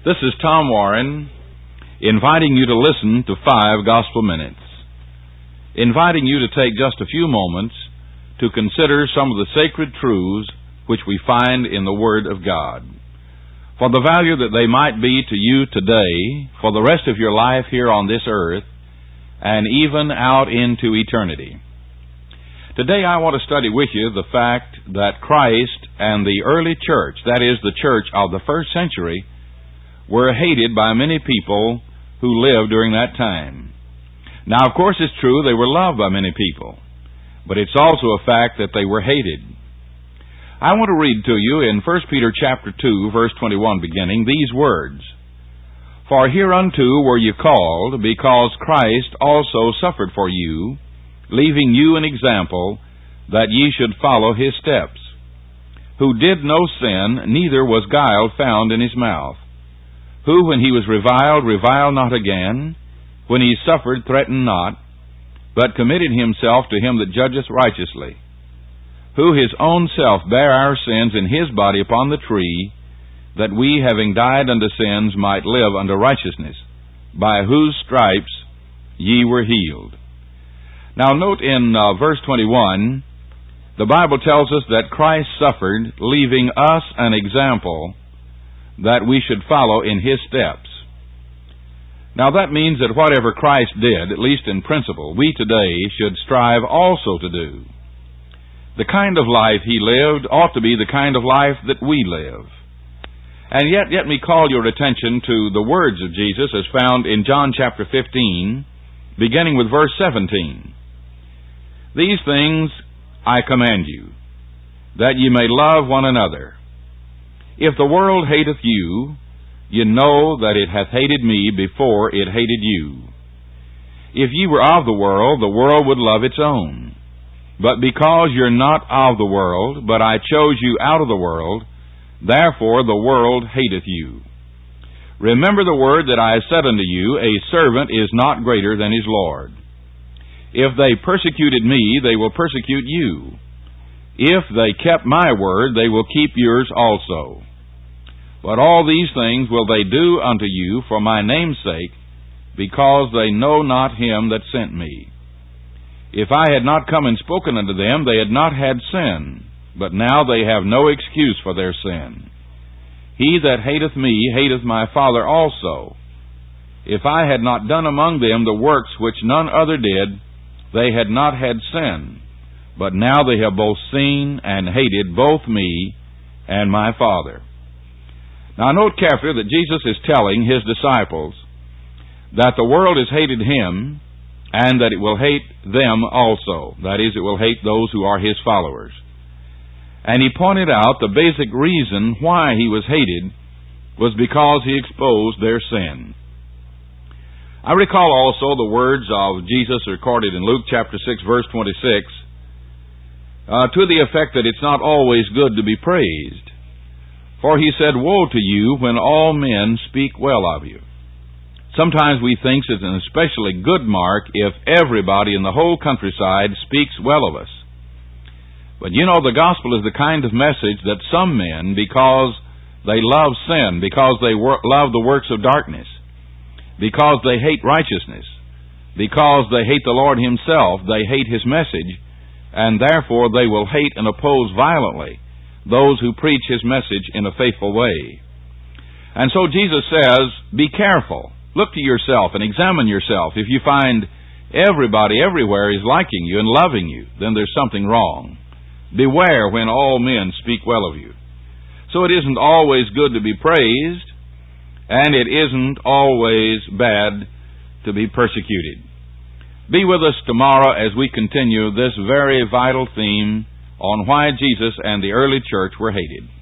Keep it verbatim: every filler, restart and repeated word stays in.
This is Tom Warren, inviting you to listen to Five Gospel Minutes, inviting you to take just a few moments to consider some of the sacred truths which we find in the Word of God, for the value that they might be to you today, for the rest of your life here on this earth, and even out into eternity. Today I want to study with you the fact that Christ and the early church, that is, the church of the first century, were hated by many people who lived during that time. Now, of course, it's true they were loved by many people, but it's also a fact that they were hated. I want to read to you in First Peter chapter two, verse twenty-one, beginning, these words, "For hereunto were ye called, because Christ also suffered for you, leaving you an example, that ye should follow his steps, who did no sin, neither was guile found in his mouth, who, when he was reviled, reviled not again, when he suffered, threatened not, but committed himself to him that judgeth righteously, who his own self bare our sins in his body upon the tree, that we, having died unto sins, might live unto righteousness, by whose stripes ye were healed." Now note in uh, verse twenty-one, the Bible tells us that Christ suffered, leaving us an example that we should follow in his steps. Now that means that whatever Christ did, at least in principle, we today should strive also to do. The kind of life he lived ought to be the kind of life that we live. And yet, let me call your attention to the words of Jesus as found in John chapter fifteen, beginning with verse seventeen. "These things I command you, that ye may love one another. If the world hateth you, ye know that it hath hated me before it hated you. If ye were of the world, the world would love its own. But because you're not of the world, but I chose you out of the world, therefore the world hateth you. Remember the word that I have said unto you, a servant is not greater than his Lord. If they persecuted me, they will persecute you. If they kept my word, they will keep yours also. But all these things will they do unto you for my name's sake, because they know not him that sent me. If I had not come and spoken unto them, they had not had sin, but now they have no excuse for their sin. He that hateth me hateth my Father also. If I had not done among them the works which none other did, they had not had sin. But now they have both seen and hated both me and my Father." Now note carefully that Jesus is telling his disciples that the world has hated him and that it will hate them also. That is, it will hate those who are his followers. And he pointed out the basic reason why he was hated was because he exposed their sin. I recall also the words of Jesus recorded in Luke chapter six, verse twenty-six, uh, to the effect that it's not always good to be praised. For he said, "Woe to you when all men speak well of you." Sometimes we think it's an especially good mark if everybody in the whole countryside speaks well of us. But you know, the gospel is the kind of message that some men, because they love sin, because they wor- love the works of darkness, because they hate righteousness, because they hate the Lord himself, they hate his message, and therefore they will hate and oppose violently those who preach his message in a faithful way. And so Jesus says, be careful. Look to yourself and examine yourself. If you find everybody everywhere is liking you and loving you, then there's something wrong. Beware when all men speak well of you. So it isn't always good to be praised, and it isn't always bad to be persecuted. Be with us tomorrow as we continue this very vital theme on why Jesus and the early church were hated.